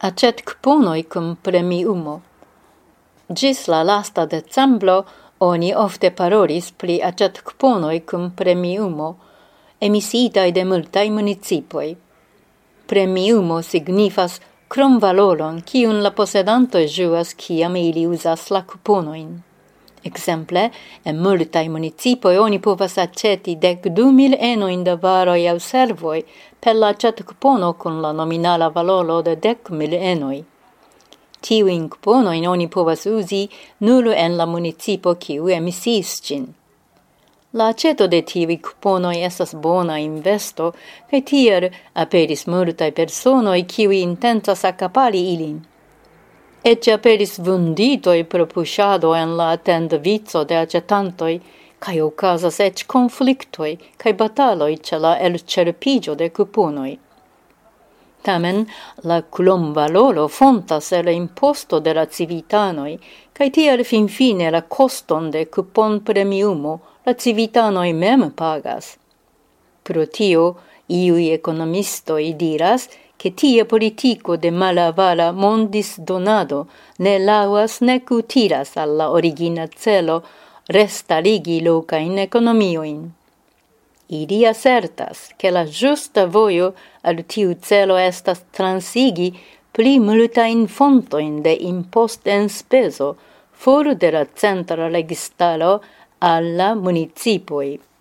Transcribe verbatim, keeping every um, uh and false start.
Acet-kuponoj cum premiumo. Gis la lasta decembro oni ofte parolis pri acet-kuponoj cum premiumo, emisitaj de multaj municipoj. Premiumo signifas kromvaloron, kiun la posedantoj ĝuas kiam ili uzas la kuponojn. Ekzemple, en multaj municipoj oni povas aĉeti dek du mil enojn da varoj aŭ servoj per la acet-kupono kun la nominala valoro de dek mil enoj. Tiujn kuponojn oni povas uzi nur en la municipo kiu emisis ĝin. La aĉeto de tiuj kuponoj estas bona investo, kaj tiel aperis multaj personoj kiuj intencas akapari ilin. Eĉ aperis vunditoj pro puŝado en la atendvico de aĉetantoj, kaj okazas eĉ konfliktoj kaj bataloj ĉe la elĉerpiĝo de kuponoj. Tamen, la kromvaloro fontas el imposto de la civitanoj, kaj tiel finfine la koston de kupon-premiumo la civitanoj mem pagas. Pro tio, iuj ekonomistoj diras, che tie politico de malavara mondisdonado ne laŭas nek utilas al la origina celo restarigi lokajn ekonomiojn. Ili asertas, che la ĝusta vojo al tiu celo estas transigi pli multajn fontojn de impost-enspezo for de la centra registaro al la municipoj.